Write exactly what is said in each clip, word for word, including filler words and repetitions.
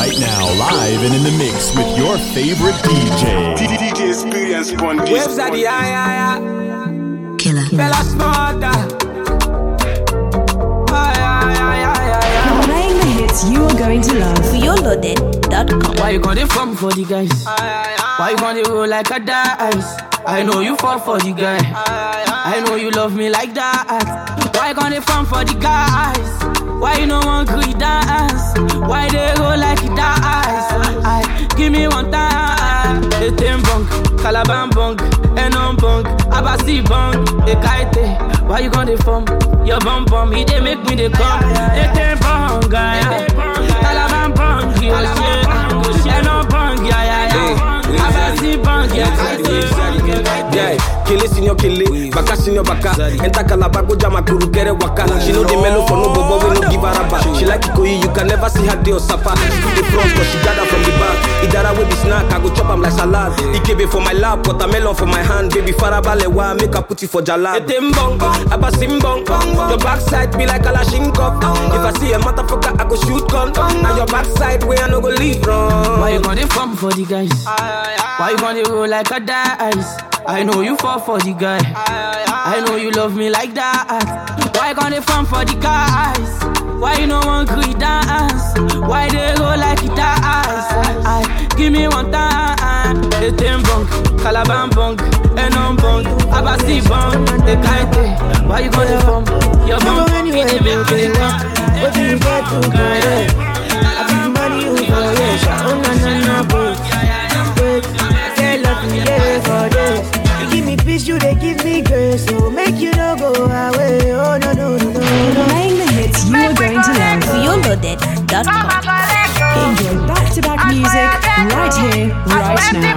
Right now, live and in the mix with your favorite D J. D J Experience Bundy. Waves at the eye, eye, eye. Killer. Bella smarter. Playing the hits you are going to love. You're loaded dot com. Why you gonna from for the guys? Why you gonna roll like a dice? I know you fall for the guy. I know you love me like that. Why you gonna from for the guys? Why you no one could dance? Why they go like it dies? I give me one time. The ten bunk, Calaban bunk, Enon bunk, Abasi bunk, the kite. Why you gonna from? Your bum bum, he they make me the come. The ten bunk, guy. Calaban bunk, yeah, Enon bunk, yeah, yeah, yeah. Abasi bunk, yeah, yeah. Kill it in your kill it, bakas in your baka. Enta Calabago jama kuru kere waka. She know the mellow for no bobo, we no give her a back. She like Ikoyi, you can never see her deal suffer. To the front, cause she gather from the back. Idara with the snack, I go chop am like salad. Ikebe for my lap, watermelon for my hand. Baby farabalewa, make her put it for jalad. Etembong, abasimbong. Your backside be like Kalashnikov. If I see a motherfucker, I go shoot gun. Now your backside, where I no go leave from. Why you gonna from for the guys? Why you gonna roll like a dice? I know you fall for the guy. I know you love me like that. Why you gonna from for the guys? Why you no one could dance? Why they go like it dies? I give me one time. The ten bunk, Calaban bunk, Enon bunk, Abasi bunk, the kite. Why you gonna from? Your bunk, anyway, baby. What do you get to go there? I give you money over yes. Oh no no no, boy. They love me yeah for this. You give me peace, you they give me grace. So make you no go away. Oh no no no no. Playing the hits you are going to love. You're loaded dot com. Enjoy back-to-back music right here, right now.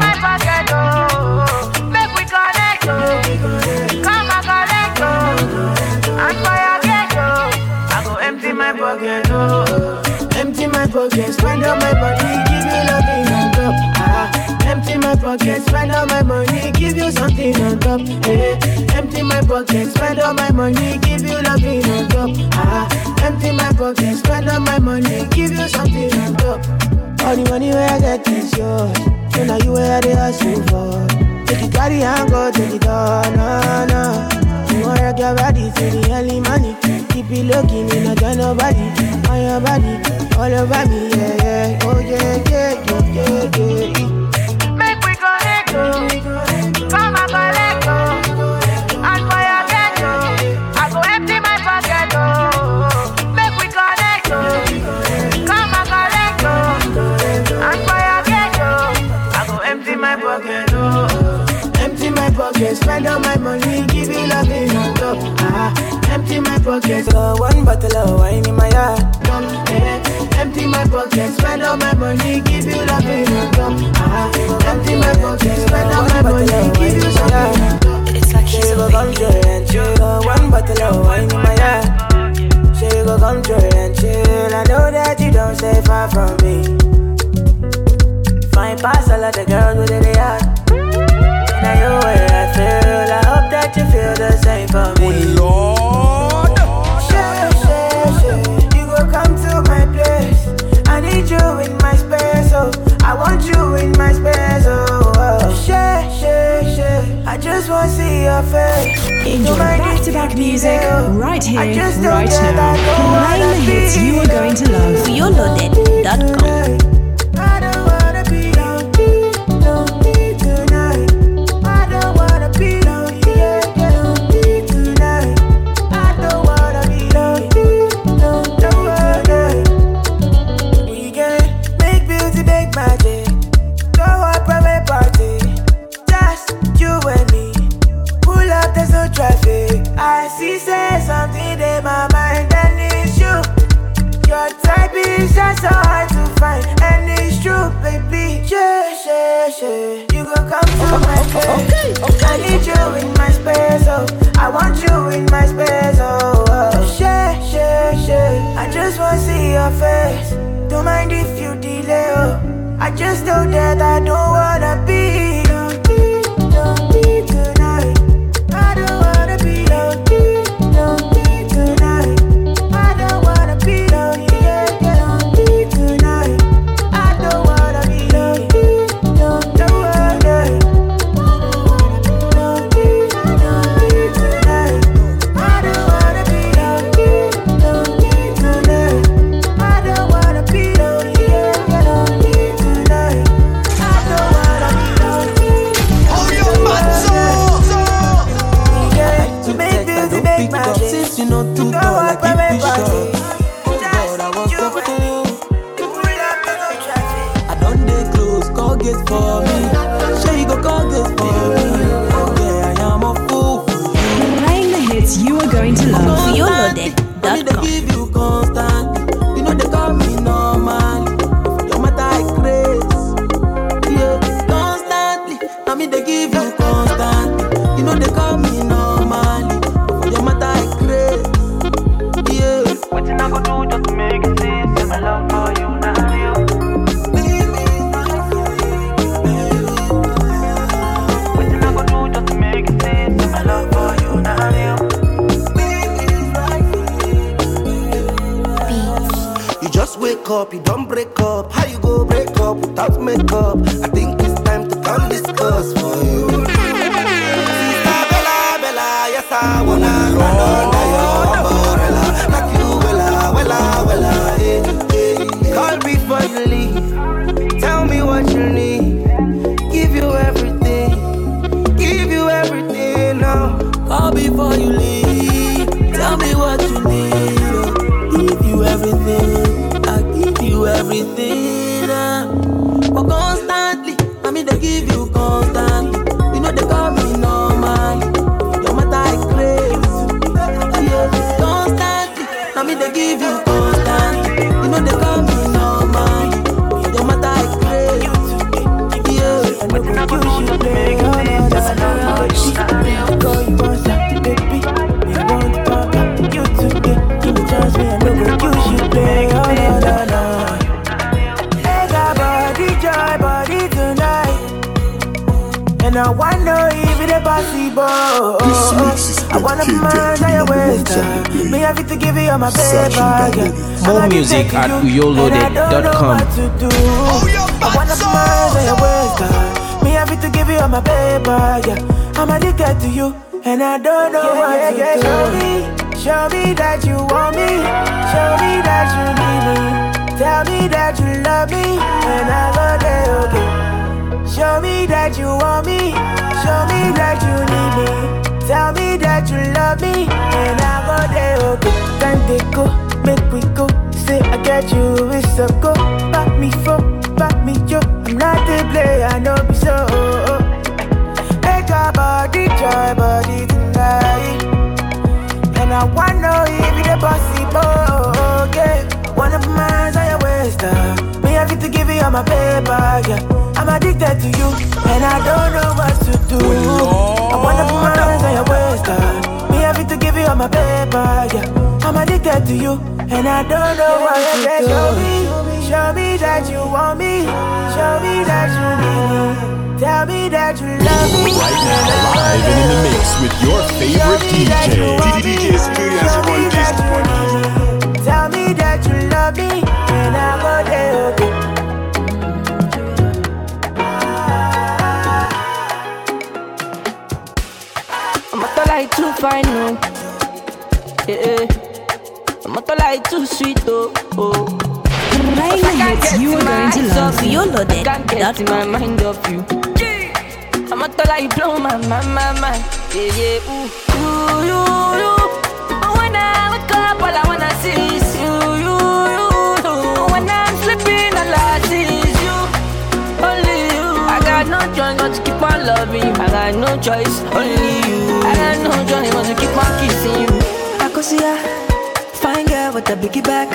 Make we connect, come and connect, and fire get I go empty my pocket, oh. Empty my pocket, spend all my money, give you nothing on top. Ah, empty my pocket, spend all my money, give you something on top. Hey, empty my pocket, spend all my money, give you nothing on top. Ah, empty my pocket, spend all my money, give you something on top. All the money where I get is yours, so now you where they hustle for. Take it carry and go to the door, no no. You wanna get ready to the early money. Keep it looking in a turn nobody. On your body, all over me, yeah, yeah. Oh yeah, yeah, yeah, yeah, yeah. Make we connect, come and collect, and fire get I go empty my pocket, oh. Make we connect, come and collect, and fire get I go empty my pocket, oh. Empty my pocket, spend all my money, give you loving on top. Ah, empty my pocket, uh, one bottle of wine in my heart. Eh, empty my pocket, spend all my money, give you loving on top. Ah, empty my pocket, spend all my money, give you something. It's like she go come chill and chill. One bottle of wine in my heart. She go come chill and chill. I know that you don't stay far from me. Fine pass all of the girls with the heart. Now you where I feel. I hope that you feel the same for me. Oh Lord, share, share, share. You go come to my place. I need you in my space, oh. I want you in my space, oh. oh. Share, share, share. I just want to see your face. Enjoy back-to-back music right here, right now. Playing the hits you are going to love. You're loaded dot com. I see say something in my mind and it's you. Your type is just so hard to find and it's true, baby. Share, share, share. You gon' come to my place. Okay, okay. I need you in my space, oh. I want you in my space, oh. oh. Share, share, share. I just wanna see your face. Don't mind if you delay, oh. I just know that I don't wanna be. Don't be, don't be tonight. I don't wanna be lonely, lonely tonight. I don't wanna be lonely, yeah, yeah, lonely tonight. I You just wake up, you don't break up. How you go break up without makeup? I think it's time to come discuss for you. Sister Bella, Bella, yes I wanna run under your umbrella. Like you, Wella, Wella, Wella, eh, eh. Call me before you leave. Tell me what you need. Give you everything. Give you everything now. Call before you leave. Tell me what you need. Give you everything. I give you everything. Uh. But constantly, I mean they give you constantly. You know they call me normally. Your matter is crazy. Yeah. Constantly, I mean they give you constantly. You know they call me normally. Your matter is crazy. Yeah. And they go you should play. Oh, no, that's not she call you boss, baby. You want to talk you today. Give me chance, me and no go you should play. Oh, no, no, no. Hey, got body, joy, body tonight. And I wanna if it's possible. I wanna be mine on your waist. Me have to give you all my paper. More music at uyoloaded dot com. I wanna be mine on your waist. Me have to give you all my paper. Yeah, I'm addicted to you, and I don't know what yeah, to yeah, do. Show me, show me that you want me. Show me that you need me. Tell me that you love me, and I go there, okay. Show me that you want me. Show me that you need me. Tell me that you love me, and I go there, okay. Time they go, make we go. Say I get you, it's a go. Back me for, back me yo. I'm not the player, I know be so. Hey, got body, joy, body tonight. And I wanna if it's possible, yeah. One of mine's on your waist, uh. Me have to give you all my paper, yeah. I'm addicted to you, and I don't know what to do. I wanna be mine on your waist, uh. Me have to give you all my paper, yeah. I'm addicted to you, and I don't know what to do. Show me, show me that you want me. Show me that you need me. Tell me that you love me. Right now, live and in the mix with your favorite D J. D J Experience on this. Tell me that you love me, and I go there, okay. I'm not like too fine, no. Yeah, I'm not like too sweet, oh. oh. Playing the hits you are going to love. uyoloaded dot com. Can't get my mind off you. I'm not like blow my mind, my mind. Yeah, yeah, ooh, ooh, you, you. When I wake up, all I wanna see is you, you, you. When I'm sleeping, all I see is you, only you. I got no choice but to keep on loving you. I got no choice, only you. I got no choice but to keep on kissing you. I could see ya, fine girl with a biggie back.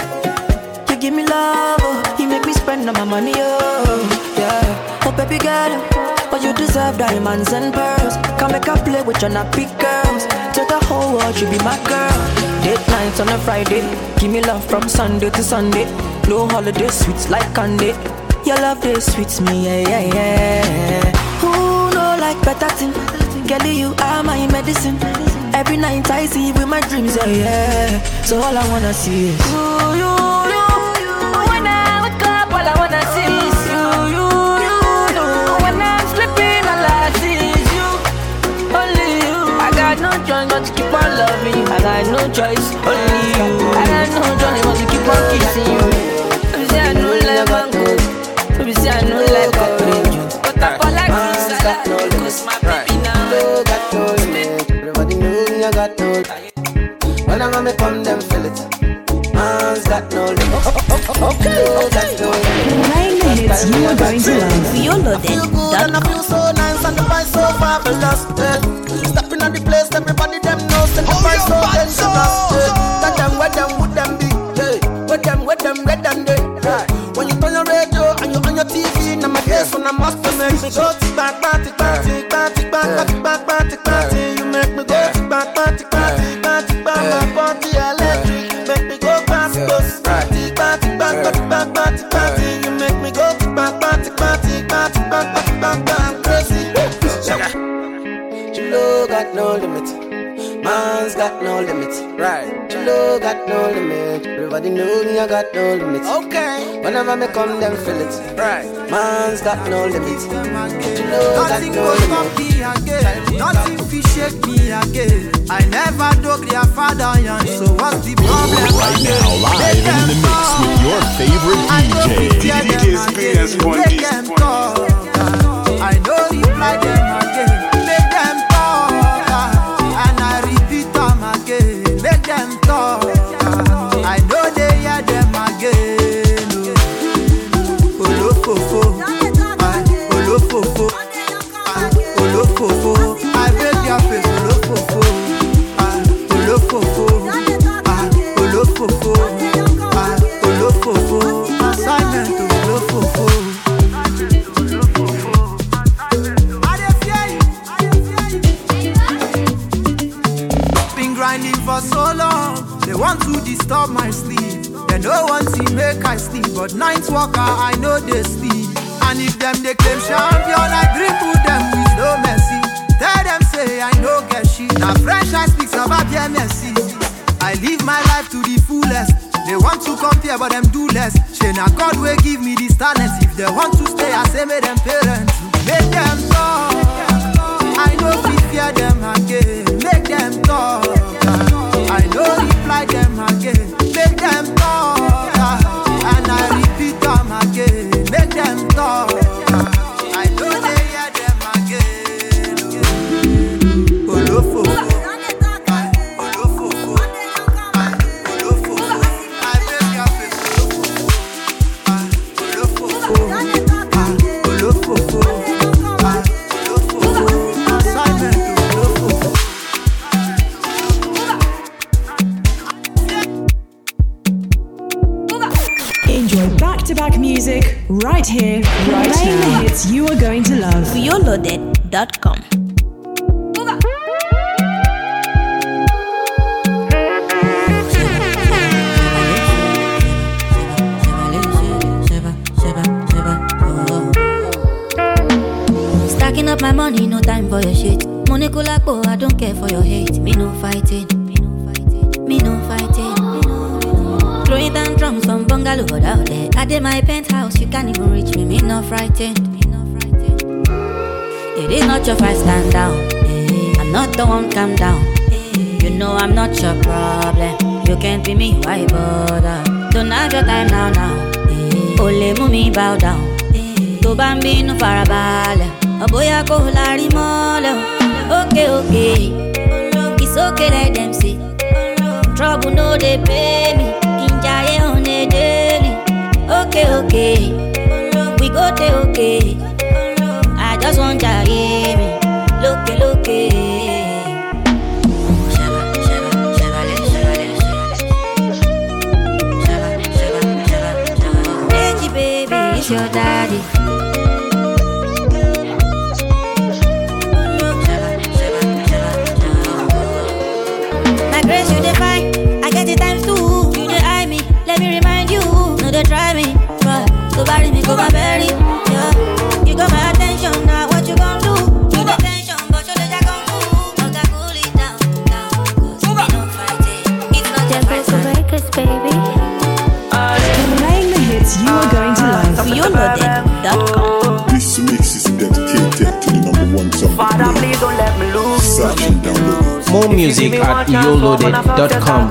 You give me love, oh. You make me spend all my money, oh yeah. Oh baby girl, but you deserve diamonds and pearls. Come make a play with your nappy girls. To the whole world, you be my girl. Date nights on a Friday. Give me love from Sunday to Sunday. No holiday sweets like candy. Your love they sweets me, yeah, yeah, yeah. Who know like better thing? Girl, you are my medicine. Every night I see you with my dreams, yeah, yeah. So all I wanna see is you, you, you. When I wake up, all I wanna see is you, you, you, you. When I'm sleeping, all I see is you, only you. I got no choice but to keep on loving you. I got no choice, only you. I got no choice but to keep on kissing you. Baby say I know like mango, baby say I know like orange, but I fall like this, I got no because my baby now. Everybody know me, I got no. When I'm gonna come, them feel it. Man's got no limit. Okay, okay. Playing the hits you are going to love. I uyoloaded dot com. feel so nice and the vibe so fabulous. Eh. Stepping on the place, everybody them knows and the vibe so dangerous. Eh. That them, where them, would them be? Hey. Where them, where them, red and day. Right. When you turn your radio and you on your T V, now my face on a must to make me go tick back, back, tick back, tick back, tick back, tick back, back, tick back. You make me go tick back, back, tick back, tick back, tick back. My body electric, make me go fast, go tick back, tick back, tick back, tick back, tick back. You make me go tick back, back, tick back, tick back, tick back, tick back, tick back. Crazy. She got no limit, man's got no limit. Right. You know, got no limit. Everybody know me, I got no limits. Okay. Whenever me come, them feel it. Right. Man's got no limits. You know, got no limits. Nothing fi shake me again. I never dug their father young. So what's the problem? Right now, live in the mix with your favorite D J. D J Spears one D. I know reply them again. Make them talk, and I repeat them again. Make them talk. I know they hear them again. Olo fofo, olo fofo, olo fofo. I break your face, olo fofo, olo fofo, olo fofo, olo fofo. Assignment olo fofo. For so long, they want to disturb my sleep. They no want to make I sleep, but night walker I know they sleep. And if them they claim champion, I dribble them with no mercy. Tell them say I no get shit. Now French I speak about bien merci. I live my life to the fullest. They want to compare, but them do less. Say now God will give me this talent. If they want to stay, I say make them parents. Make them talk. I know we fear them again. Make them talk. I don't reply them again. Make them talk, and I repeat them again. Make them talk. I don't hear them again. Olofo, olofo, olofo. I beg your face, olofo, olofo, olofo, olofo. Assignment, olofo. Enjoy back-to-back music right here, right Playing now. The hits you are going to love. violoaded dot com. Stacking up my money, no time for your shit. Money kulakbo, I don't care for your hate. Me no fighting, me no fighting, me no fighting. Throwing down drums from bungalow out there. I did my penthouse, you can't even reach me. Me not frightened, me not frightened. It is not your fight, stand down. I'm not the one, calm down. You know I'm not your problem. You can't be me, why bother? Don't have your time now, now. Ole mumi bow down. To bambi no farabale. A boy I go lari mole. Okay, okay. It's okay, let them see. Trouble no they pay me. Jaye on a daily. Okay, okay. We go to okay. I just want to hear me. Look, look. Hey, baby, it's your daddy. My grace, you define. I get it times two. Let me remind you, no they try me, but so bury me, go my belly, yeah. You got my attention, now what you gonna do? You the tension, but you let that go cool. Now that cool it down, down, cause we no fighting. It's not just Just like breakers, baby. Playing the hits you are going to love. violoaded dot com. This mix is dedicated to the number one song. Father, please don't let me lose. Search and download. More music at violoaded dot com.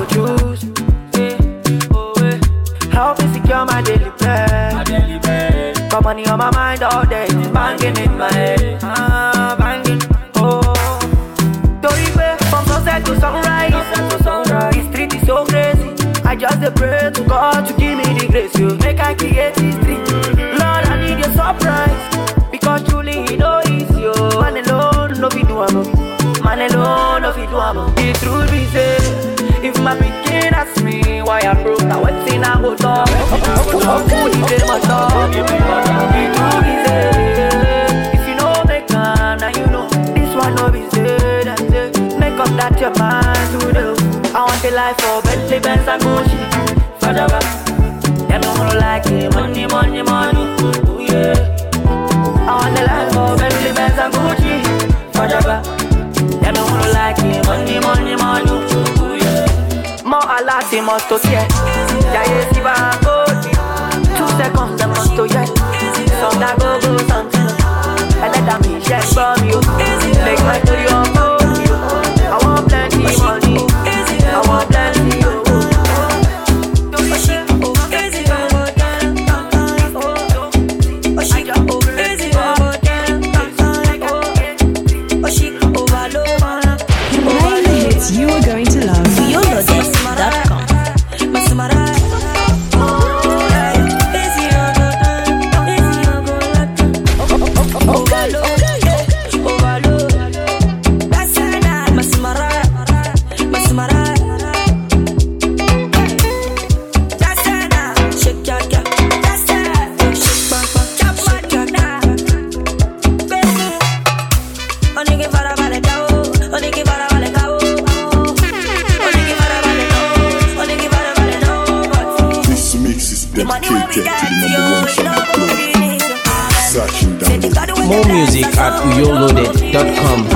Help me secure my daily bread. Got money on my mind all day, banging in my head. Ah, banging, oh. Story way from sunset to sunrise. This street is so crazy. I just a pray to God to give me the grace. You make I create this street. Lord, I need your surprise. Because truly it no easy. Oh. Man alone, no fit do amo. Man alone, no fit do amo. The truth be said. If my pikin asks me why I'm broke, I went in and go talk. Food is in my talk. If you know make a, now you know this one no be said. Make up that your mind to do. I want a life for Bentley, Benz and Gucci. Forever. Them don't like it. Money, money, money. Ooh, yeah. I want a life for Bentley, Benz and Gucci. Forever. Them don't like it. Money, money, money. Ooh, yeah. Wala ti moto tie. Jaye si ba go. Two seconds the moto jet. Some da go go something. And let that me share from you. Make my story unfold you. I want plenty money. I want plenty you. Playing the hits you are going to love. you load it dot com. More music at you load it dot com.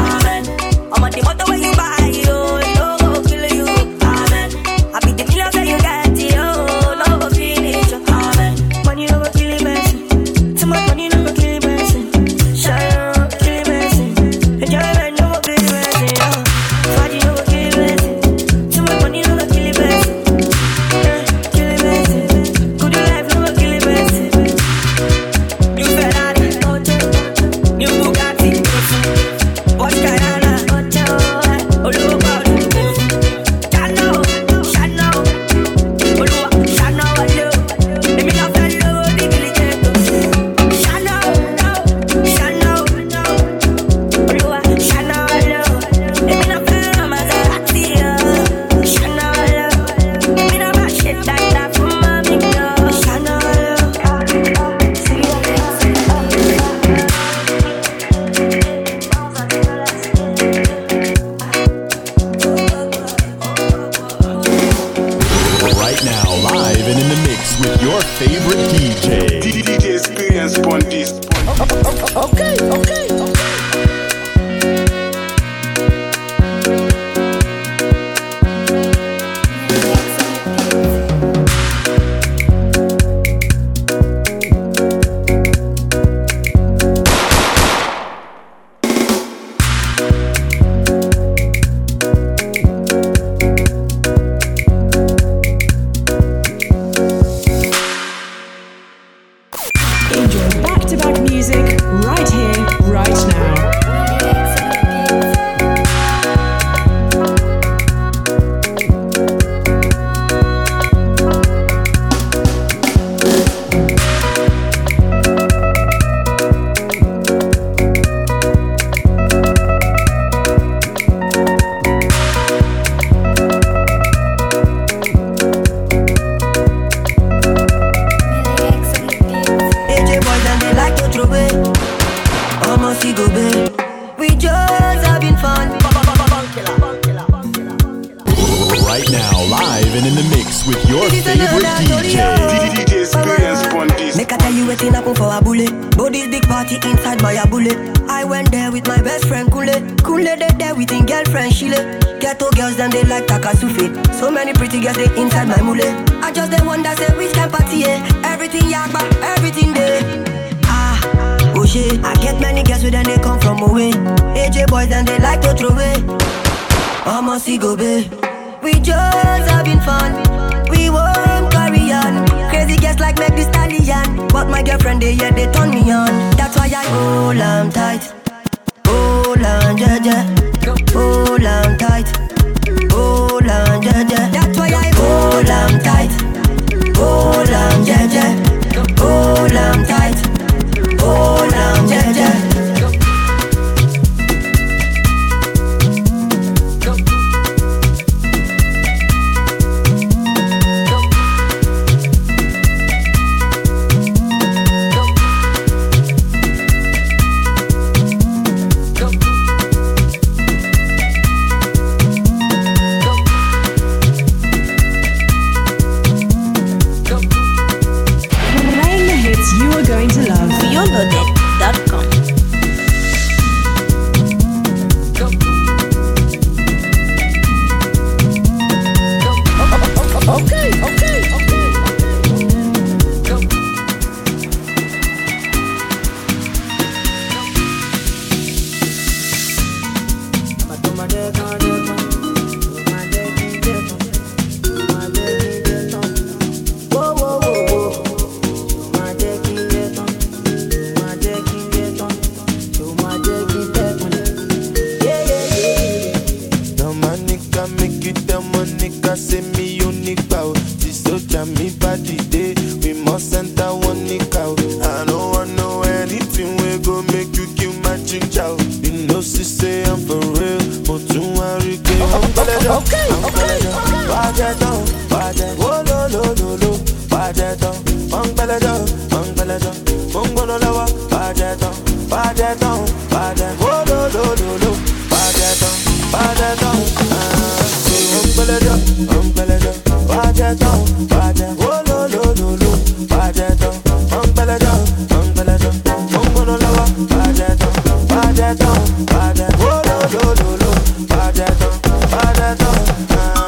Padeton, padeton, oh lo lo lo lo. Padeton, padeton, ah. Umpeleton, umpeleton, padeton, padeton, oh lo lo lo lo. Padeton, umpeleton, umpeleton, umbono lawa. Padeton, padeton, padeton, oh lo lo lo lo. Padeton, padeton, ah.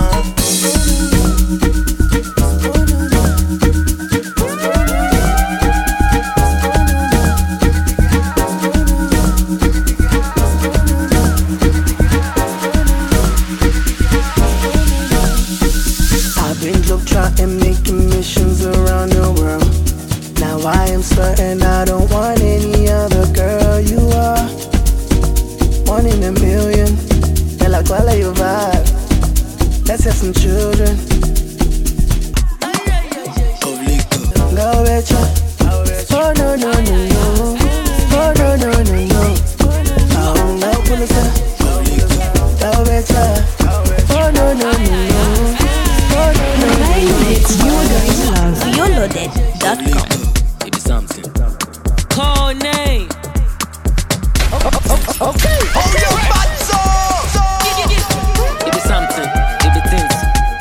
And making missions around the world. Now I am certain I don't want any other girl. You are one in a million. They're like, well, your vibe. Let's have some children. Go betcha. Oh no no no no. Oh no no no no. Oh no, pull it up. Go betcha. Oh no no no no. Hits you are going to love. You loaded dot com. It is something. Call name. Okay. Oh, you bad so. It is something. It is things.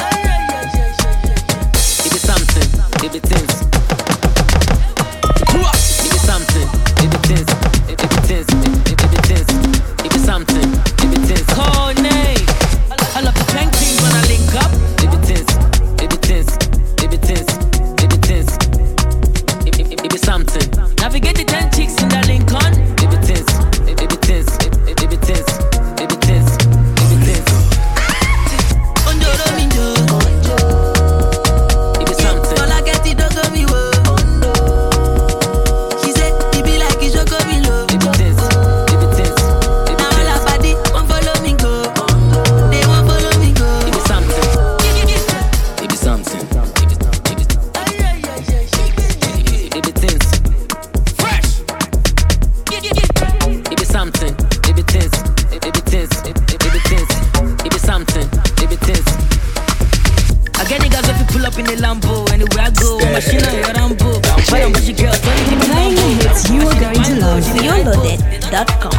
It is something. It is things. It is something. It is things. It is things. It is things. It is something. It is things. Call name. I love the tank things when I link up. It is things. It is things. It is things. It is things. It it it is something. Navigate the ten chicks in the Lincoln. It is things. It it it is. It it it is. It is things. It is things. Ondoro minjo. It is something. All I get it don't go me wo. She said it be like it go me low. It is things. It is things. It Now all her body won't follow me go. They won't follow me go. is something. It is something. It is it is it is things. Fresh. It is something. It is things. It is things. It is things. It is something. It is things. I get niggas if you pull up in the Lambo. Anywhere I go, machine on your Rambo. But I'm busy girl, tell me Playing the hits you are going to love. You loaded dot com.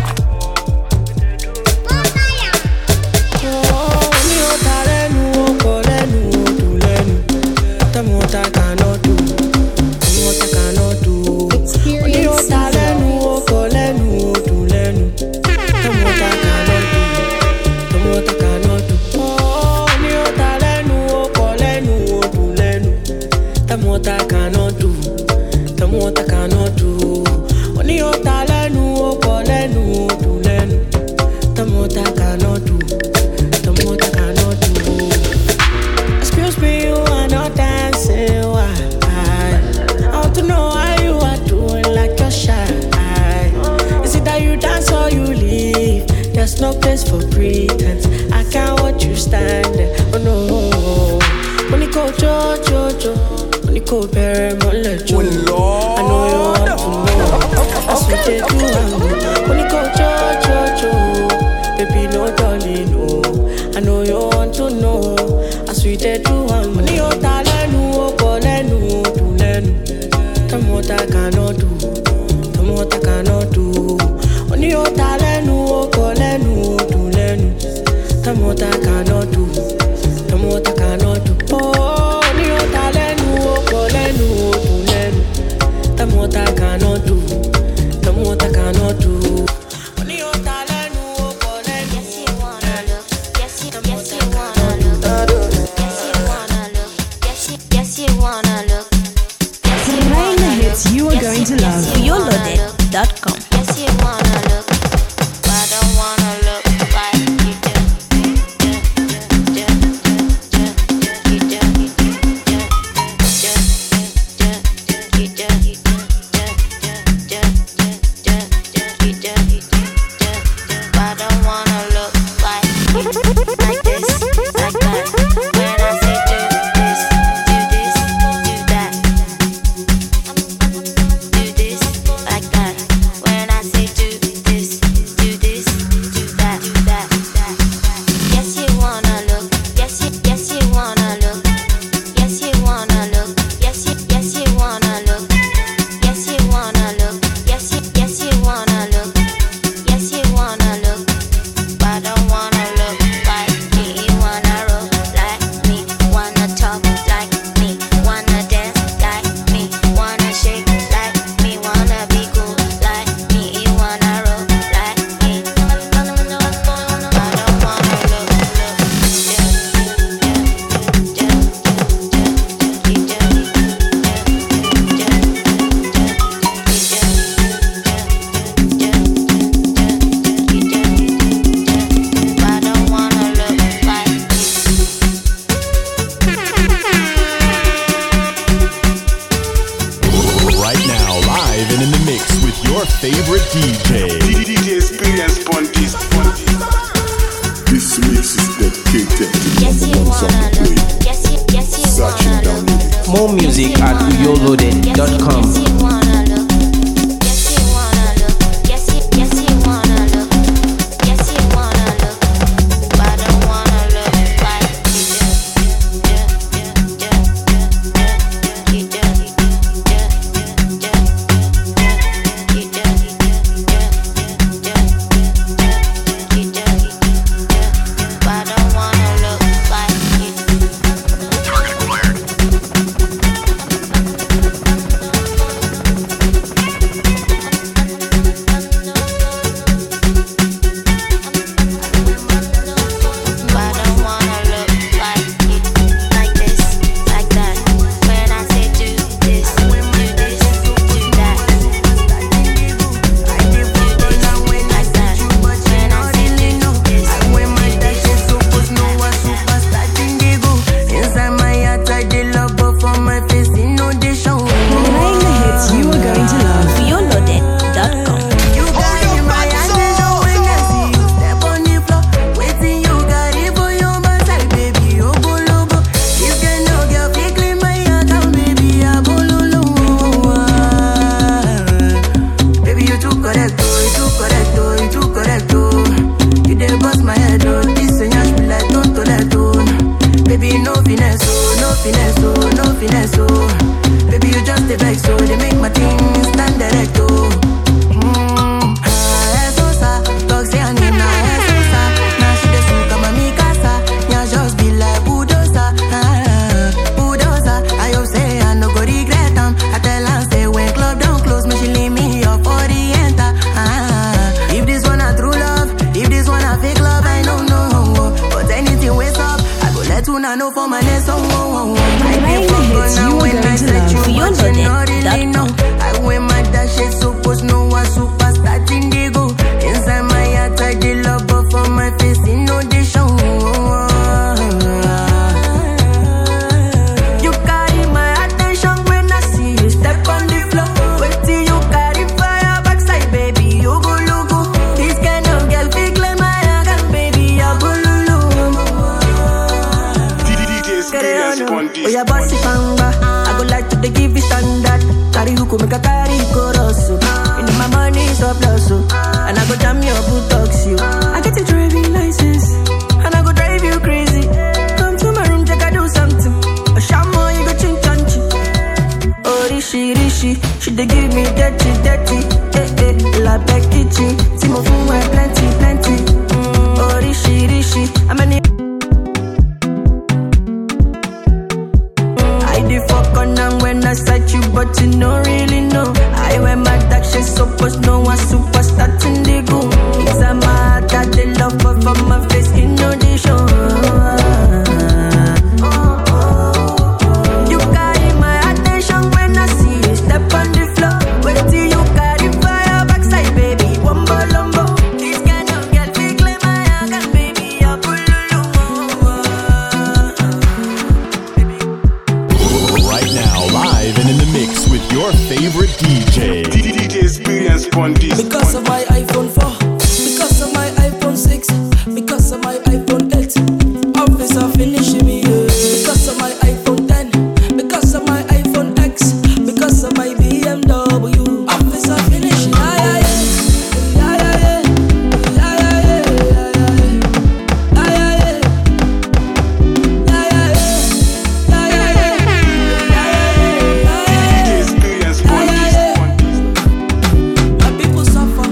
What I cannot do, tell me what I cannot do. Only your talent, no, no, do lenu. Tell me what I cannot do, tell me what I cannot do. Excuse me, you are not dancing. Why? I want to know how you are doing, like you're shy. Is it that you dance or you leave? There's no place for pretense. I can't watch you stand there. Oh no, when you go, jo, jo, jo. Nico Perry, Molejo. I know you want to know. That's what they do. When you go, cho, cho, cho. Baby, no, darling, no. I know you want to know. That's what they do. When you talent, no, call, no, do, no. Tell me what I cannot do. Tell me what I cannot do. When you talent, no, call, no, do, no. Tell me what I cannot do. Tell me what I cannot do. Oh, when you talent. Tell me what I cannot do. Tell me what I cannot do. Yes, you wanna look. Yes, you, yes, you wanna look. Yes, you wanna look. Yes, you, yes, you wanna look. Playing the hits you are going to love. You loaded dot com. Yes, you wanna look. But I don't wanna look like you do. When with your favorite D J. D J Experience on this. This mix is dedicated to the Yes, number you one song wanna to play. look. Yes, you, yes, you Search and wanna download look. it. More music at uyoloaded dot com. Yes, you wanna look. Yes, you wanna look. Yes, you, yes, you wanna look. Yes, you wanna look. But I don't wanna look like you do. You do. You do. You do. But I don't wanna look like you. But I don't wanna look like you. Like this, like that. When I say do this, do this, do that. Do this, like that. When I say do this, Playing the hits you are going to love. Violoaded dot com. Baby, you too correct, oh, you too correct, oh, you too correct, oh. You dey bust my head, oh, this and yash be like don't to let go. Baby, no finesse, oh, no finesse, oh, no finesse, oh. Baby, you just a vex, so they make my thing stand direct, oh. Mm, ah, eso sa, dog say I need na eso sa. Now she dey suka mami casa, yeah, just be like bulldozer, ah, bulldozer. I hope say I no go regret am. I tell her say when club don't close, me she leave me up for the enter, ah. If this one a true love, if this one a fake love, I don't know. But anything waste up, I go let una know for my next song. I Playing the hits you are going to love. Violoaded dot com. I wear my dash, it's supposed no one superstar indigo. Inside my heart, I did love, but for my face, in no they show. You carry my attention when I see you step on the floor. Wait till you carry fire backside, baby. You go logo. This kind of girl fake like my hand, baby. I go lulu. D J Experience on Oh, this. yeah, bossy panga. I go like to the give it standard. Carry hook, make a carry chorus. In my money is up loss, and I go jam your buttocks, you. I get a driving license, and I go drive you crazy. Come to my room, take I do something. A shaman, you go chin chanchi. Oh, rishi, rishi, she dey give me dirty, dirty. Eh, eh, la Becky, Timo Fu, plenty, plenty. Mm, oh, rishi, rishi, I'm an I dey fuck on and when I sight you, but you don't really know. I wear my dark shade, supposed no one superstar indigo. It's a mad that they love, but for my face, in no they show. You carry my attention when I see you step on the floor. Wait till you carry fire backside, baby. Wumbo lumbo. This kind of girl fake like my hand, baby. I pull Right now, live and in the mix with your favorite D J. D J Experience on this. Because of my iPhone four, because of my iPhone six, because of my iPhone eight, officer finishing me. Yeah. Because of my iPhone ten, because of my iPhone X, because of my B M W, officer finishing. Yeah, yeah, yeah, yeah, yeah, yeah, yeah, yeah, yeah, yeah, yeah, yeah. My people suffer,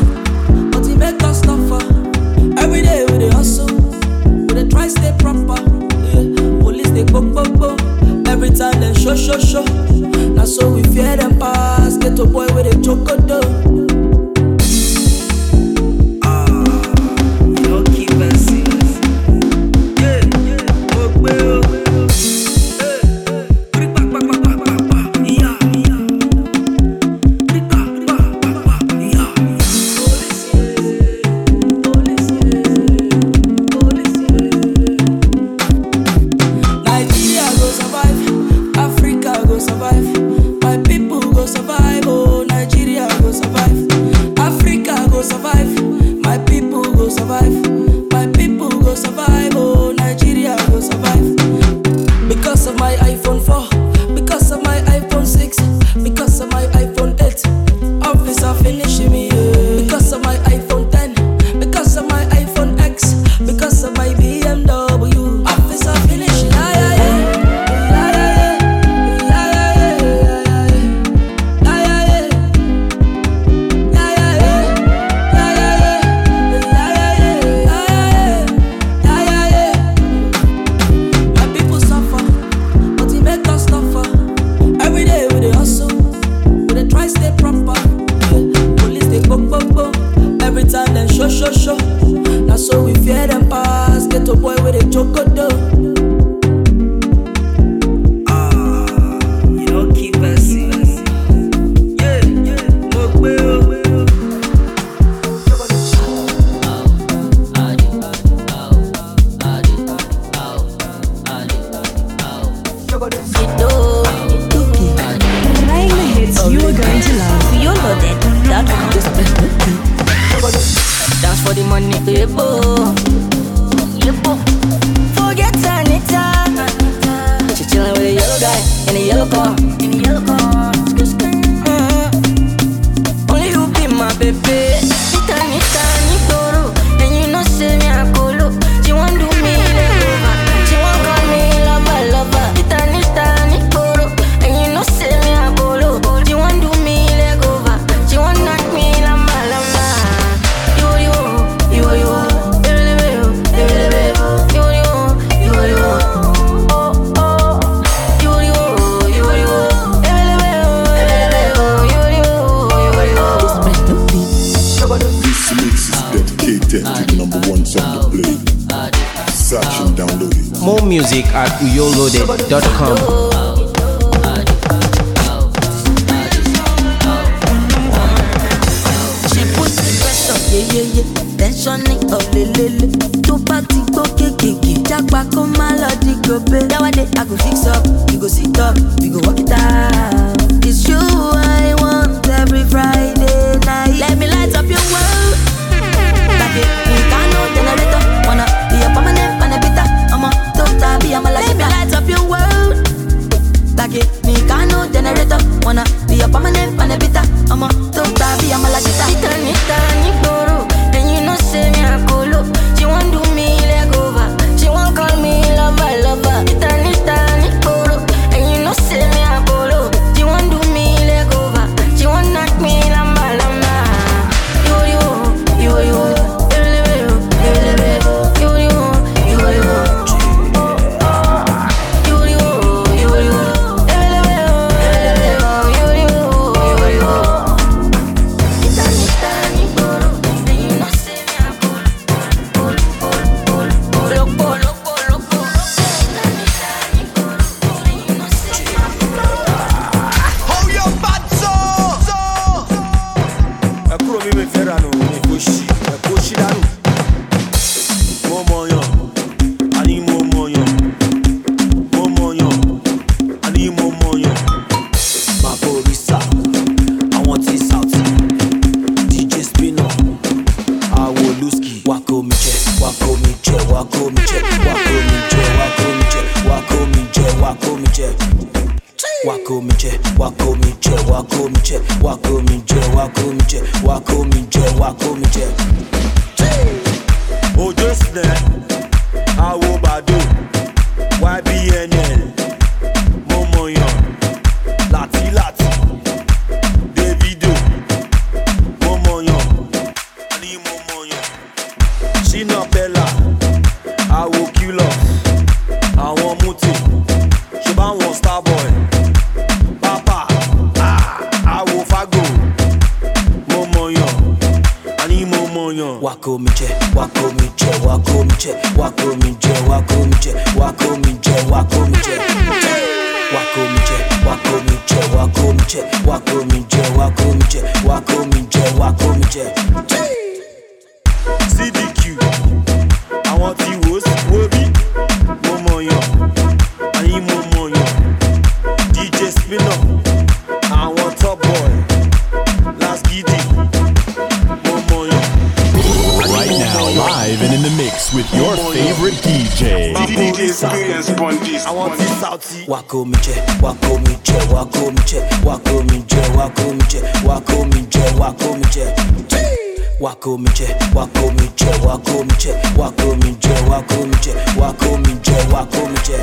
going to love. You're loaded dot com. Dance for the money, yebo, yebo. Forget anytime. She chillin' with a yellow guy in a yellow car, in a yellow car. Mm-hmm. Only you be my baby. Nita, nita, nitoro, and you know say me a colo. She want do me like over. She want call me lover, lover. Nita, nita, nitoro, and you know say me a colo. She want do me like over. She want knock me lamba, lamba. You, you, you, you, you, you, you, you, you, you. To the number one song to play. Search and download it. More music at uyoloaded dot com. She put the pressure, yeah, yeah, yeah. Tensioning up, lelele. To party, go, kiki, Jackpa, come, my lordy, go, babe. Nowadays, I go fix up, you go sit up, we go walk it out. It's you I want every Friday night. Let me light up your world. Like it, we can't no generator. Wanna be a permanent panabita. I'm a total be a malashita. Let me light up your world. Like it, me can't no generator. Wanna be a permanent panabita. I'm a total be a malashita. Nita, nita, nitoro, and you know say me a colo. She want do me like over. She want call me lover, lover. Nita, nita, nitoro, and you know say me a colo. She want do me like over. She want knock me lamba, lamba. You, you, you, you. Wako mi che, wako mi che, wako mi che, wako mi che, wako mi che, wako mi che, wako mi che, wako mi che, wako mi che, wako mi che, wako mi che, wako mi che, wako mi che, wako mi che.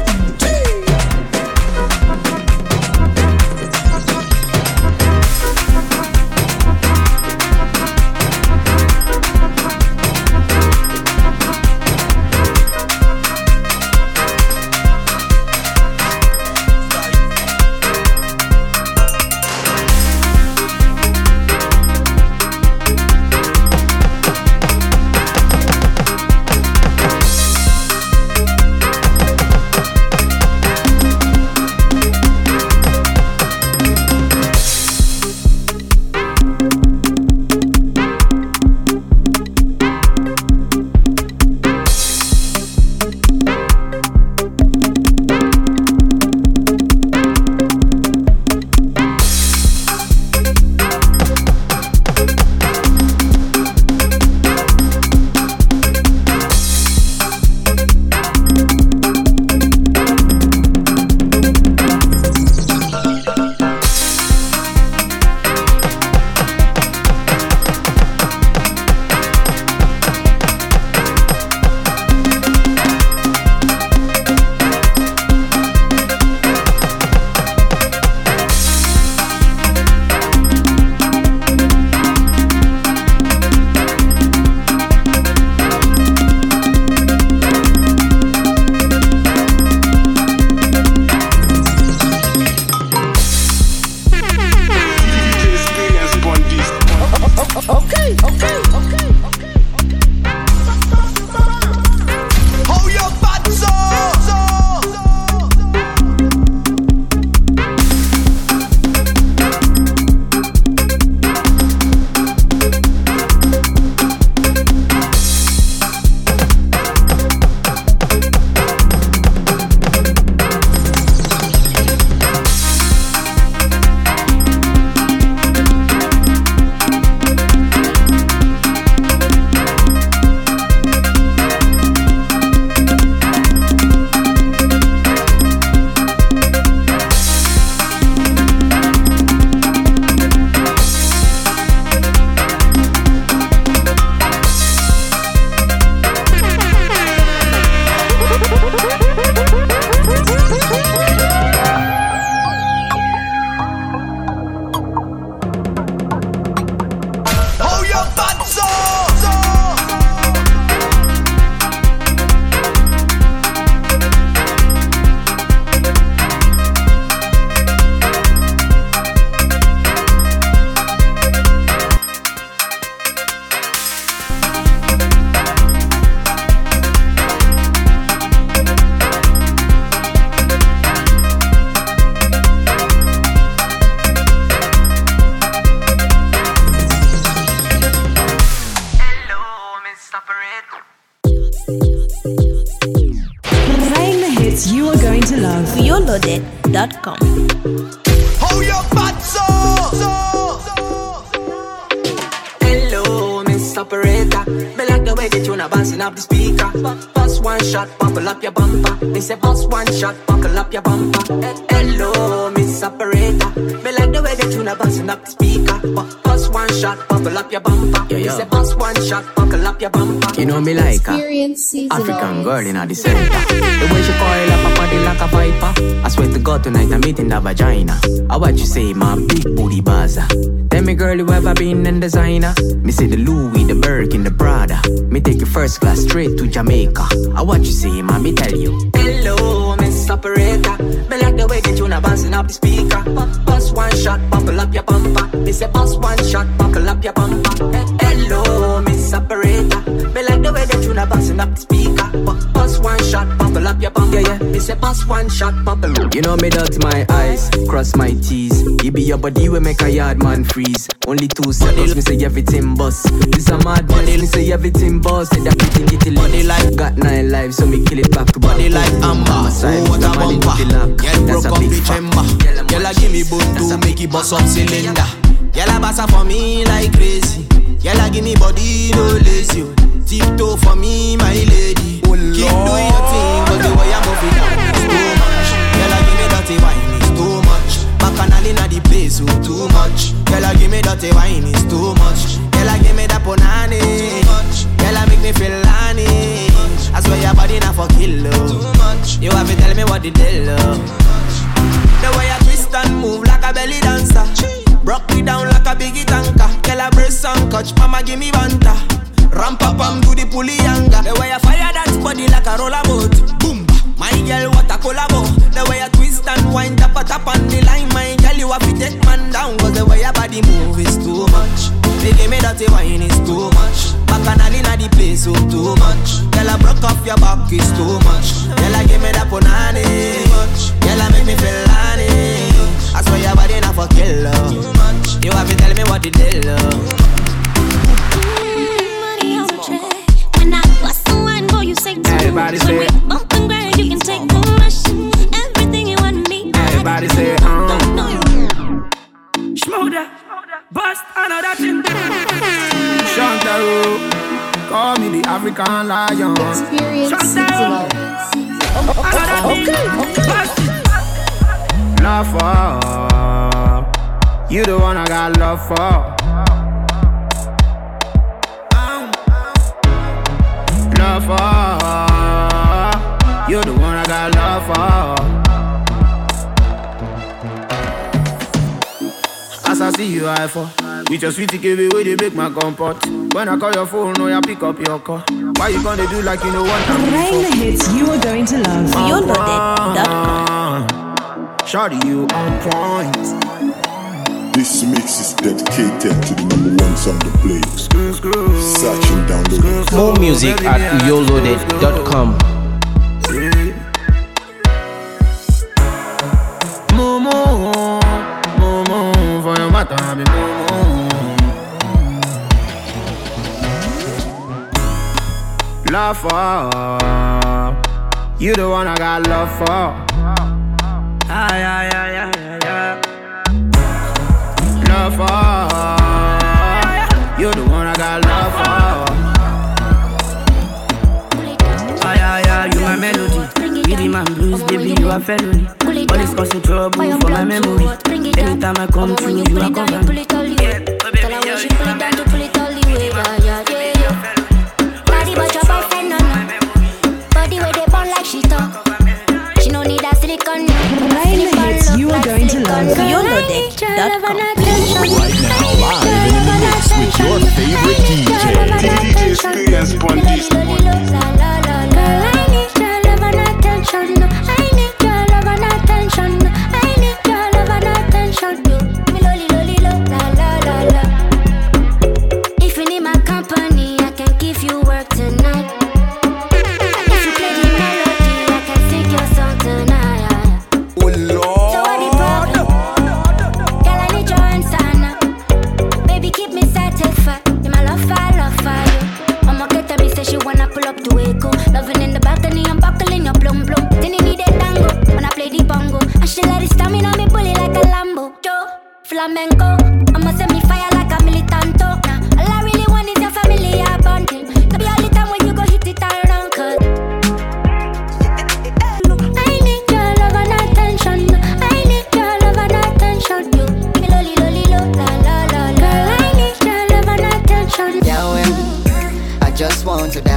loaded dot com. How your bad so? Hello, Miss Operator. Me like the way that you na bouncing up the speaker. Bust one shot, buckle up your bumper. Me say bust one shot, buckle up your bumper. Hello, Miss Operator. Me like the way that you na bouncing up the speaker. Bust one shot, buckle up your bumper. Yo, yo. Me say bust one shot, buckle up your bumper. You know me like her African girl in the center. The way she coil up her body like a viper. I swear to God tonight I'm meeting the vagina. I what you say, my big booty baza. Tell me girl, you ever been in designer? Me say the Louis, the Birkin, the Prada. Me take you first class straight to Jamaica. I what you say, man, me tell you. Hello, Miss Operator. Me like the way that you na bouncing up the speaker. Bust one shot, buckle up your bumper. Me say bust one shot, buckle up your bumper. Hello, Miss Operator. Me like the way that you na bouncing up the speaker. Bust one shot, buckle up your bumper. Yeah, yeah. Me say bust one shot, buckle up. You know me dot my eyes, cross my T's. It be your body we make a yard man freeze. Only two seconds, me say everything bust. This a mad body, me say everything bust. Say that pretty kitty body like got nine lives, so me kill it back to body like Amber. Oh, what a bumper. Girl broke up the chamber. Girl a give me bone to make it bust up cylinder. Girl a bassa for me like crazy. Girl a give me body no lazy. Tiptoe for me my lady. Oh, keep doing your thing, cause the way I'm moving down is too much. Girl a give me dirty wine, it's too much. Bacchanal inna the place, oh too much. Girl a give me dirty wine, it's too much. Girl a give me that punani. Too much. Girl a make me feel honey. I swear your body not for kill, oh. Too much. You have to tell me what the deal, oh. The way I twist and move like a belly dancer. Broke me down like a biggie tanker. Girl a brace and catch, mama give me banta. Ramp up and do the pulley younger. The way I fire that body like a roller boat. Boom, my girl what a collabo. The way I twist and wind up a tap on the line. My girl you have to take man down. Cause the way your body move is too much. They give me dirty wine is too much. Bacchanal inna the place, oh too much. Girl I broke off your back is too much. Girl I give me that punani. Girl I make me feel honey. I swear your body not for killer. You have to tell me what the deal, oh. Everybody say it. Bump and grind, you can take the rush. Everything you want me. Everybody say it. Um. Schmoder, bust another thing. Shantaro, call me the African lion. Shantaro, another thing. Bust it. Love for you, the one I got love for. Love for you're the one I got love for. As I see you, I fall. With your sweetie K B, where they make my comfort. When I call your phone, no, you pick up your call. Why you gonna do like you know what I'm Playing the hits you are going to love. You're loaded. Shawty, you on point. This mix is dedicated to the number one song to play. Searching down the More music at yo loaded dot com. Momo, Momo, for your matter, I'm Momo. Love for you, the one I got love for. Ay, ay, ay, ay, ay. Love for you're the one I got love for. Ay, ay, ay, you my melody. Rhythm and blues, baby, you a felony. All this causing trouble for my memory. Anytime I come through, you are covered. Yeah, but baby, yeah, you my melody. Body but your boyfriend, no, no. Body where they burn like she talk. She no need a silicone. Playing the hits you are going to love. You're loaded dot com. Right now, live in the mix with your favorite D J. D J Experience on this. Girl, I need your love and attention. No, I need your love and attention. No, I need your love and attention. Me loli loli lo, la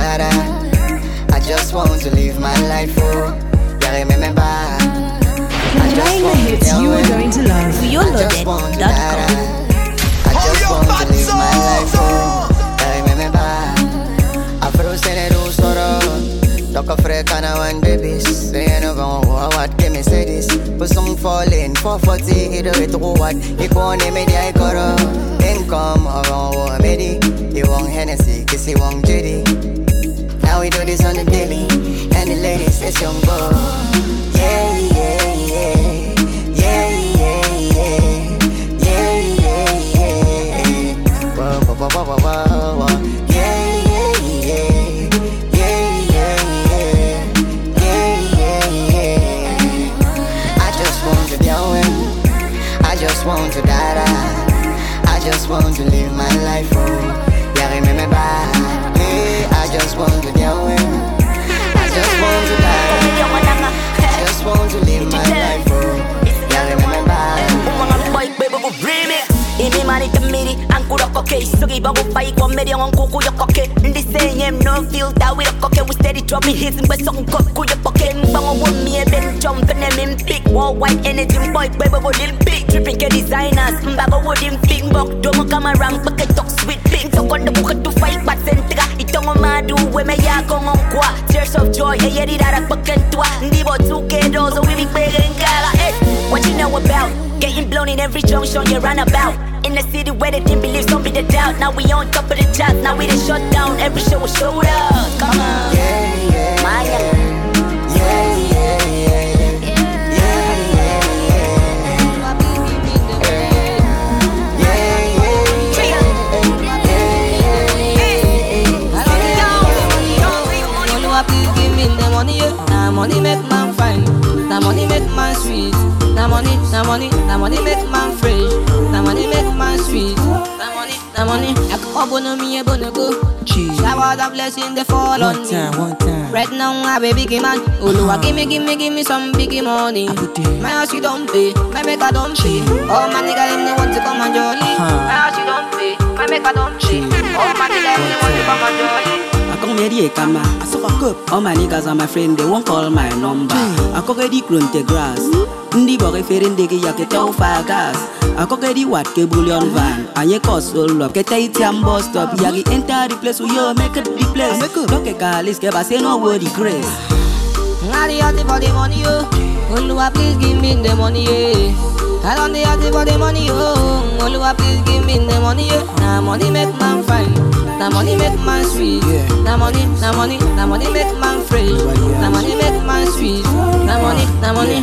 da-da. I just want to live my life, oh. Yeah, remember. Playing the hits you are going to love. I just want to da-da. I just want to live my life, oh. Yeah, remember. Afro Senedu Soro. Doc of Rekana one babies. Say no go what give me say this. But some falling four forty he do it what. He go on me the coro. Income around war medi. He want Hennessy, kiss he want Judy. Now we do this on the daily. And the ladies is young boy. Yeah, yeah, yeah. Yeah, yeah, yeah. Yeah, yeah, yeah. Whoa, whoa, whoa, whoa, whoa, whoa. Yeah, yeah, yeah. Yeah, yeah, yeah. Yeah, yeah, yeah. I just want to be away. I just want to die. I just want to live my life, oh. Yeah, remember. Hey, I just want to be away. I just want to die. I just want to live my life, oh. Yeah, remember. Ini mani temiri, angku rokoke. Sugi bagu pai komedi on kuku yokoke. Ndi saying no feel that we rokoke. We steady dropping hits and but song got ku yokoke. Bango with me ben jump and them big worldwide energy boy baby go little big. Tripping ke designers, mbago with him big buck. Domo come around bucket talk sweet big. So on the book to fight but sentra. Itongo madu we me ya kong on kwa. Tears of joy, eh yeri dara bucket twa. Ndi bo two K doors so we be big and gala. Eh, what you know about? Getting blown in every junction you run about. In the city where they didn't believe, don't be the doubt. Now we on top of the charts, now we the shut down. Every show was showed out. Come on, yeah, yeah, my yeah, yeah, yeah, yeah, yeah, Please give me the money, now money make man fine, now money make man sweet, now money, now money, now money make man fresh, now money make man sweet, now money, now money. I come on me, I wanna go. Shower the blessing they fall on me. One time. Right now I be biggie man. Oluwa give me, give me, give me some biggie money. My house you don't pay, my maker don't pay. All my nigga them they want to come and jolly. My house you don't pay, my maker don't pay. All my nigga them they want to come and jolly. I come here, come I suck a cup. All my niggas are my friend, they won't call my number. I cook the grown the grass. Ndi boy ferin digi ya ke tau fagas. I cook the what ke bullion van. And ye cost all up ke tiam bus stop. Yagi enter the place where you make it the place. Look at Galis ke ba say no word the grace. Ngadi ati for the money yo. Oluwa please give me the money yeah. I don't the ati for the money yo. Oluwa please give me the money yeah. Now money make man fine. Now money make man sweet. Now money, now money, now money make man free. Now money make man sweet. Now money, now money.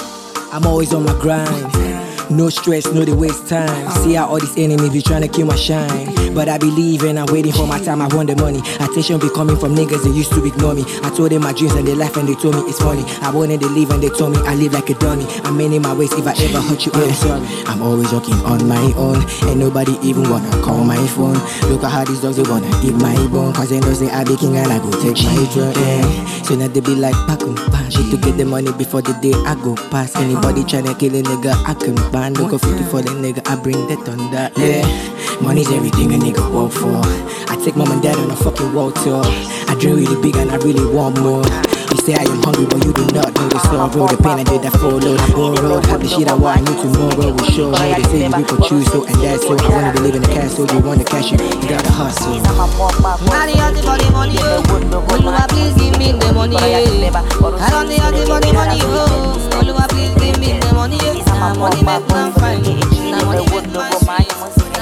I'm always on my grind. No stress, no they waste time. See how all these enemies be trying to kill my shine. But I believe and I'm waiting for my time, I want the money. Attention be coming from niggas that used to ignore me. I told them my dreams and they laugh and they told me it's funny. I wanted to live and they told me I live like a dummy. I'm in my ways, if I ever hurt you, I'm sorry. I'm always working on my own. And nobody even wanna call my phone. Look at how these dogs they wanna eat my bone. Cause they know say I be king and I go take my throne. Yeah. So now they be like, Pakum, shit to get the money before the day I go past. Anybody tryna kill a nigga, I can ban. Look up fifty for the nigga, I bring that thunder. Yeah, money's everything a nigga work for. I take mom and dad on a fucking world tour. I dream really big and I really want more. You say I am hungry, but you do not know the sorrow. The pain I did that follow, I borrowed. Have the shit I want, I knew tomorrow will show. They say you people choose so, and that's so. I wanna believe in the castle, you wanna cash it, you gotta hustle. Ngadi ati for the money yo. Oluwa please give me the money yeah. I don't the ati for the money yo. Oluwa please give me the money yeah. Now money make man fine. Now money make man sweet.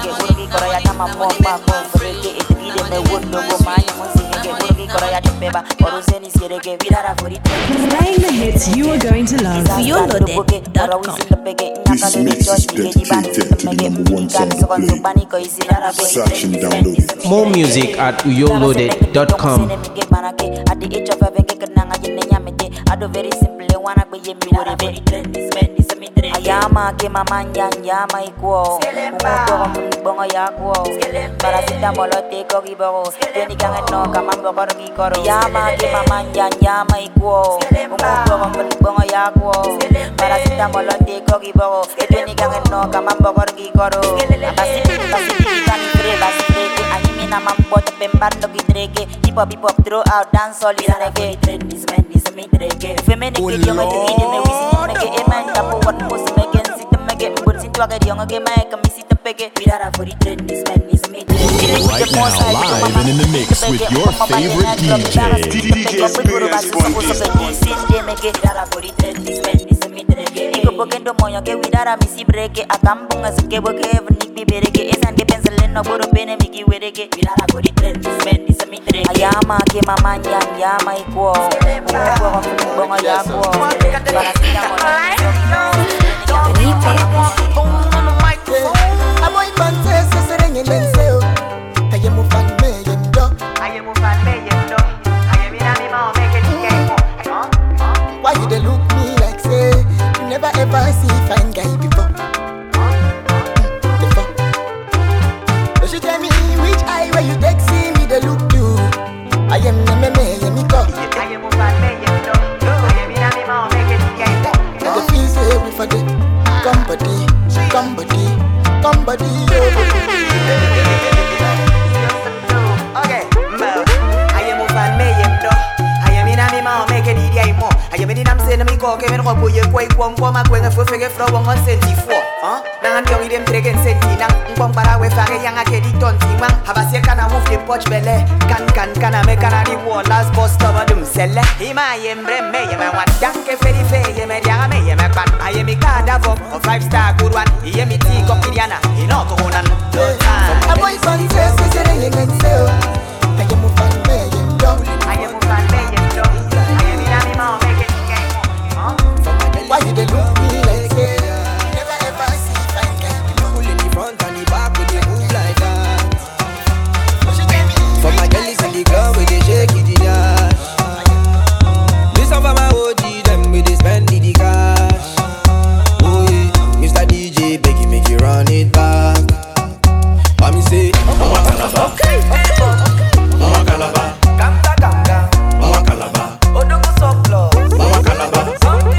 Now money make man free. Playing the hits you are going to love. This mix is dedicated to the number one song to play. Search and download it. More music at uyoloaded dot com. At the age of having I do very simply wanna be a very trendy, spendy, cemetery. Ayama, Kimama, Yama, equal. Bongo Yago, Paracetamol, take a ribo. Then you can know, come on, Bogorgi Koro. Yama, Kimama, Yama, equal. Bongo Yago, Paracetamol, take a ribo. Then you can know, come on, Bogorgi Koro. Pacific, Pacific, Pacific, Pacific, I'm a man, but a pembando. reggae. Hip hop, hip hop, throw out dance all is reggae. Trend is man, is a mid reggae. Feminine, get young, get the me, we see them make it. Man, tapo what most make it. Sit them make it. But since you are young, get my come sit them make it. We are for the trend is man, is a mid reggae. Right now, live and in the mix with your favorite D J. D J Experience Pokendo moyo ke widara misi breke akambunga suke boke evnik bibereke esan ke penselen no boro bene miki wereke widara go di trend spend is a mitre ayama ke mama nyam yama iko ko bongo ya ko para sita a boy bante se serenge lenseo ayemu fan me yendo ayemu fan me yendo ayemina mi ma make it game why you dey look me like say never ever see fine guy before. Before. But you tell me which eye where you take see me the look you. I am the me me me go. I am a me me no. I am in a me ma make it get. And the feel say we for the company, company, company. Okay, I am a me no. I am in a me ma make it get more. I am in a me me go ke me no boye kwai kwam kwam akwenga fo fege fro won senti fo ah na ndio idem tregen senti na ngom para we fare yanga ke di tonti man habase kana move the poch belle kan kan kana me kana di wall last boss cover dum selle ima yembre me yema wan danke feri fe yema dia me yema pan I am ka da vo a five star good one yemi ti ko kidiana ino ko honan a boy son say say say yenge say I am a fan me yendo I am a fan me yendo I am in a me ma make it why you dey look me like say never ever see fine guy people in the front and the back with they move like that for my girlies in the club with they shake it yeah listen for my O G them with they spend the cash oh yeah Mister D J beg you make you run it back let me say Mama Calabar okay Mama Calabar Ganga Ganga Mama Calabar Odogo Soplo Mama Calabar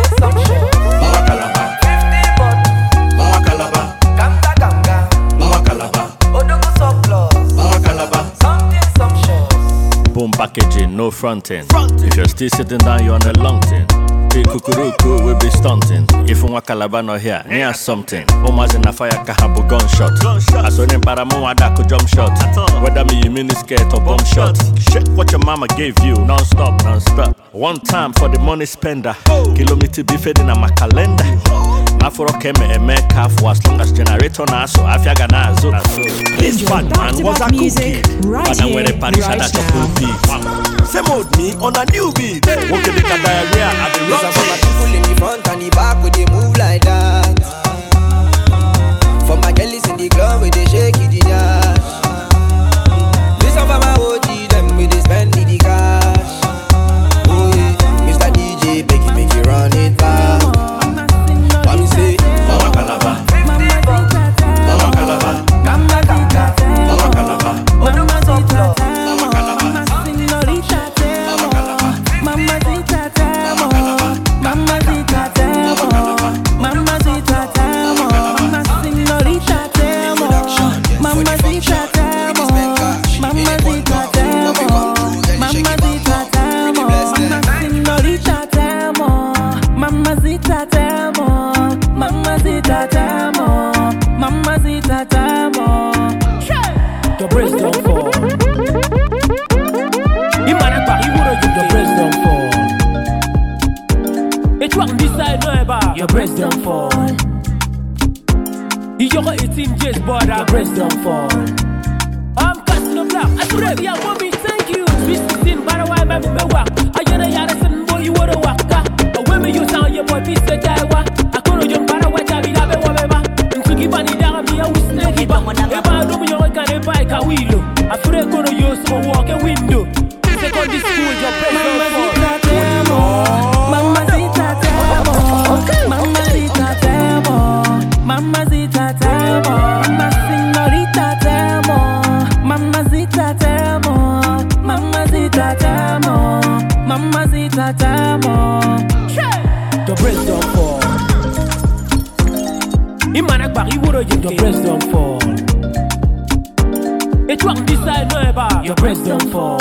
Boom packaging, no fronting. If you're still sitting down, you're on a long thing. Big kukuruku will be stunting. If you want Calabar not here, near something. Oma's in a fire kahabu gunshot. I saw him paramu adako jump shot. Whether me you mini skirt or bomb shot. Check what your mama gave you, non-stop, non-stop. One time for the money spender. Kilometer be fading on my calendar. Mafuro keme eme kafu as long as generator na so afyaga na zo. This bad man was a cookie. But I'm wearing Paris and a chocolate beat. Same old me on a new beat. Walk the diarrhea at the rock. For my people in the front and the back where they move like that. For my girlies in the club where they shake it yeah. Listen for my O G them where they spend the cash. Oh yeah, Mister D J beg you make you run it back. Let me say Mama Calabar Mama Calabar Ganga Ganga Mama Calabar Odogo Soplo Mama Calabar Señorita Temo Mamacita Temo Mamacita Temo Mamacita Temo Señorita Temo Mamacita Temo Mamacita Temo Mamacita Temo Señorita Temo Mamacita Temo Mamacita Tamo, Mamacita Tamo. Your breast don't fall. Imana you would have your breast don't fall. It's what this side know about. Your breast don't fall. You got eighteen J's border. Your breast don't fall. I'm casting the block. I should have your mommy. Thank you. This is in by the way, my me walk. I get a yard and boy you would have walked. A women you sound your boy piece of Jaiwa. Kibani dara mi a wisne kiba Eba no mi yon kan e bike a wheel Afre kono yo so walk a window Secondary school your president Mama zita temo Mama zita temo Mama zita temo Mama señorita temo Mama zita temo Mama zita temo Mama zita temo The breast don't fall Imana Paris would have your breast don't fall. Et toi on this side know about. your breast don't fall.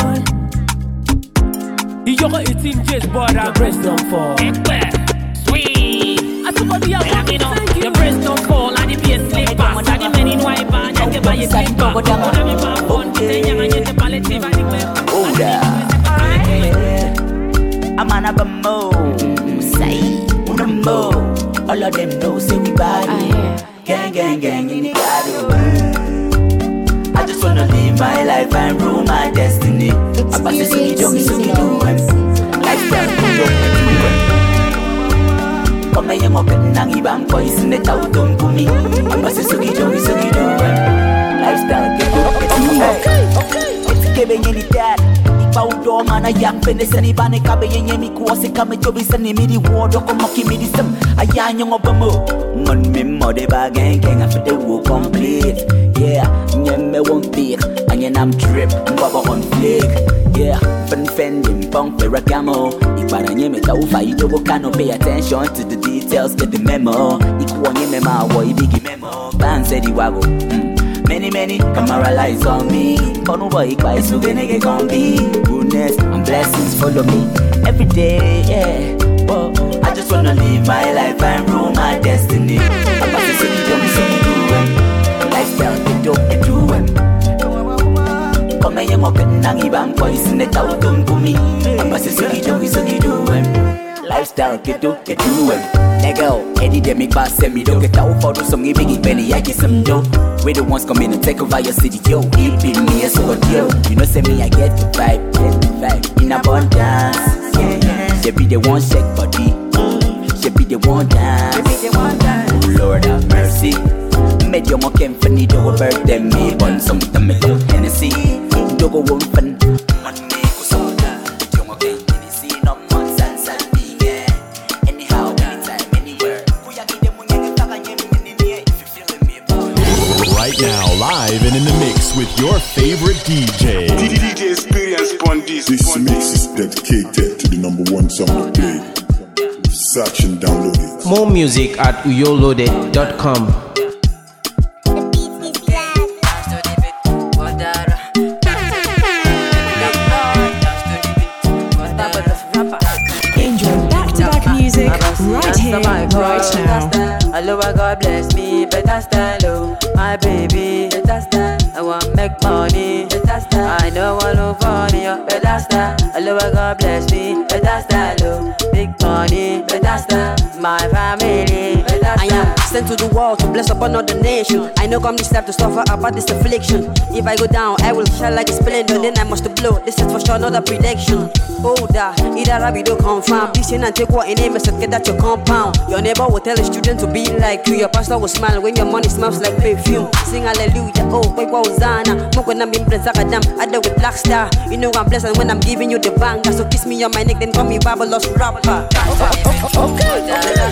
You got eighteen J's, but your breast don't fall. Sweet. I took all the other, you know. Your breast don't fall, and the bass slip fast. And the men in white band, and the buy a slip back. But I'm in my phone, they young and the palette, and the oh, yeah. I'm on a bumbo. Say, Unambo. All of them know, say we body. Gang, gang, gang, in the garden. I just wanna live my life and rule my destiny. I pass the sugi, jogi, sugi, do em. Lifestyle, do em. Come here, mo get nangi bang boys in the town, don't put me. I pass the sugi, jogi, sugi, do em. Lifestyle, get do, get do em. Okay, okay. It's giving any dad. Outdoor man a young penis and ibane kabe yenye mi kuose kame jobi sani mi di ward ko moki mi di sam a yan young obamo mon mi mo de ba gang gang after the war complete yeah nyeme won't be and yen I'm drip baba on flick yeah fen fending bunk the rakamo ibana nyeme ta ufa idogo kano pay attention to the details get the memo ikuwa nyeme ma wo ibigi memo ban said he wago many, many, cameralize on me. Kono boy, kwa so genege kombi. Goodness and blessings follow me every day, yeah. Whoa. I just wanna live my life and rule my destiny. I'm about to see you, so you do it. Lifestyle, you do it, do it. Come here, mo get nangi bang boys in the town, don't put me. I'm about to see you, so you do it. Lifestyle, you do it, do it. Nigga, Eddie dem make bass send me don't get out for some biggie penny, I get some dough. We the ones come in and take over your city, yo. It be me a so yo. You know, say me, I get the vibe, get the vibe in abundance. Yeah, yeah. She be the one shake body, she be the one dance. She be the one dance. Oh Lord have mercy. Made your mock and funny do a birthday me, but some time me go Hennessy. Do go one fun. Right now, live and in the mix with your favorite D J. D J Experience on this. This mix is dedicated to the number one song to play. Search and download it. More music at uyoloaded dot com. Enjoy back-to-back music right here, right now. Hello, God bless me, better style, oh, my baby, better style. I want make money, better style. I know I love funny, oh, better style. Hello, God bless me, better style, oh, big money, better style. My family, better style. I am sent to the world to bless up another nation. I know come this time to suffer about this affliction. If I go down, I will shine like a splendor. Then I must blow. This is for sure, not a prediction. Oh, da, either I don't confirm. This and take what in name is get at your compound. Your neighbor will tell a student to be like you. Your pastor will smile when your money smells like perfume. Sing hallelujah, oh, wait, what Hosanna. Mock when I'm in Brenzakadam, I do with Black Star. You know I'm blessed and when I'm giving you the banger. So kiss me on my neck, then call me Babylon's rapper. Okay.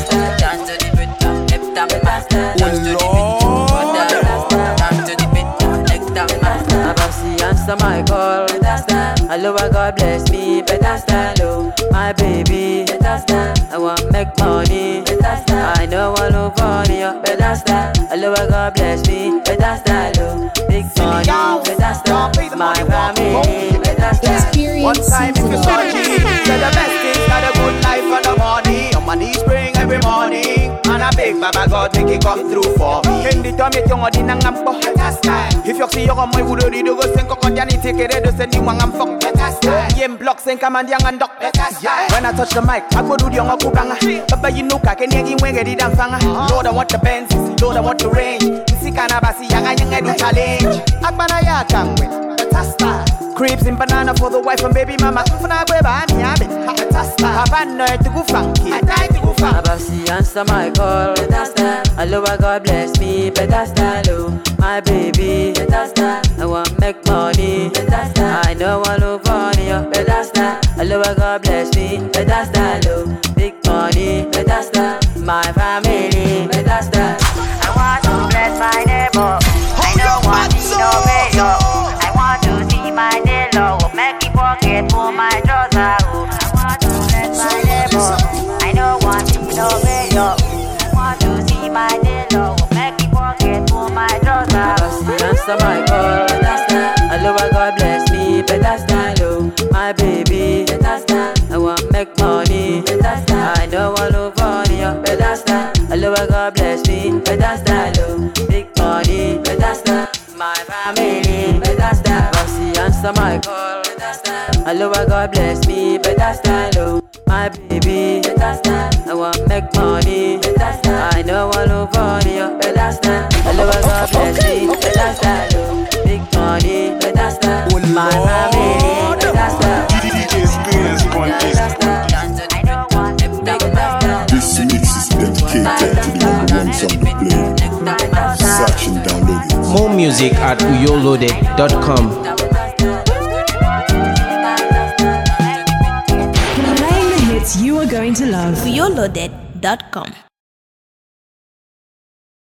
Answer my call, hello, God bless me, better style, oh, my baby, better style. I want make money, better style. I know I love funny, oh, better style. Hello, God bless me, better style, oh, big money, better style. My family, better style. One time if you saw G, say the best things got a good life for the money. Your money spring every morning. And a big Baba God make it come through for me. Hindi to me tiongo di nang ampo. If you see your my would do go sing ko kanyani take it do send you wang am fuck. Yem block sing command yang andok. When I touch the mic, I go do the young kubanga. Baba you know ka kenyagi wenge di damfanga. Lord I want the Benz, Lord I want the range. Sikana basi yanga yanga do challenge. Agbana ya kangwe. Cribs in banana for the wife and baby mama. Funa beba ni abe. Papa no to go funky. I die to go funky. Abasi answer my call. Better style. Hello, God bless me. Better style, oh, my baby. Better style. I want make money. Better style. I know I love funny. Oh, better style. Hello, God bless me. Better style, oh, big money. Better style. My family. Better style. I want to bless my neighbor. I don't want to no mayor. I want to see my neighbor. Make me forget for my daughter. I want to bless my neighbor. I don't want to no mayor. I want to see my neighbor. Make me forget for my daughter. Answer my call. Hello, God bless me. my baby. Better stand. I want make money. Better stand. I know I look funny. Oh, better stand. I love how God bless me. Better stand. Oh, big money. Better stand. My family. Better stand. Bossy answer my call. Better stand. I love how God bless me. Better stand. Oh, my baby. Better stand. I want make money. Better stand. I know I look funny. Oh, better stand. I love how God bless me. Better stand. Oh, big money. Better stand. My family. Better stand. D J Experience on this. This mix is dedicated to the number one song to play. Search and download it. More music at uyoloaded dot com. Playing the hits you are going to love. uyoloaded dot com